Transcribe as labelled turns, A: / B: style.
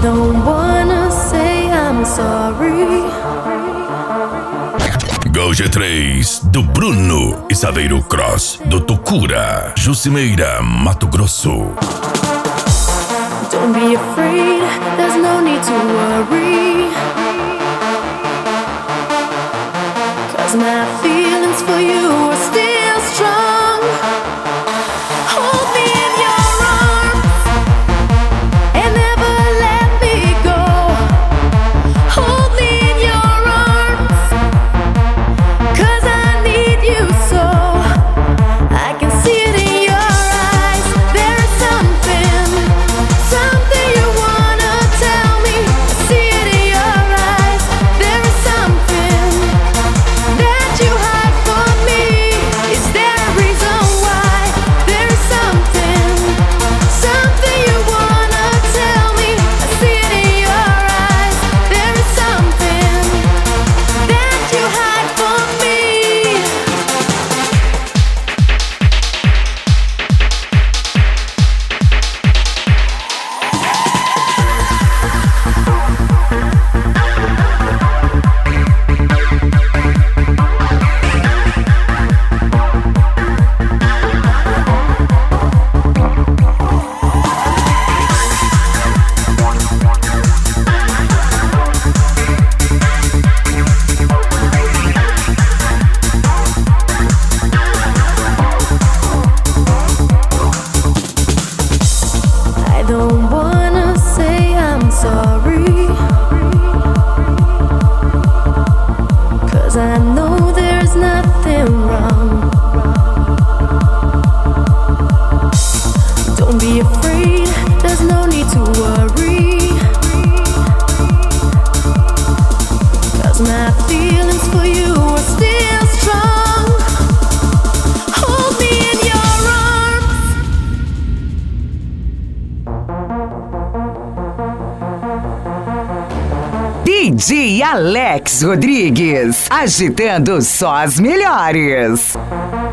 A: don't wanna say I'm sorry.
B: Goja 3 do Bruno e Saveiro Cross do Tocura, Jucimeira, Mato Grosso.
A: Don't be afraid, there's no need to worry, 'cause my feelings for you are still strong. Hold me in your arms and never let me go. Hold me in your arms, 'cause I need you so. I can see it in your eyes, there is something you wanna tell me. I see it in your eyes, there is something that you hide from me. Is there a reason why? There is something you wanna tell me. I see it in your eyes, there is something that you hide from me. I don't wanna say I'm sorry, 'cause I know there's nothing wrong. Don't be afraid, there's no need to worry, 'cause my feelings for you are still strong. Hold me in your arms.
C: DJ Alex Rodrigues, agitando só as melhores.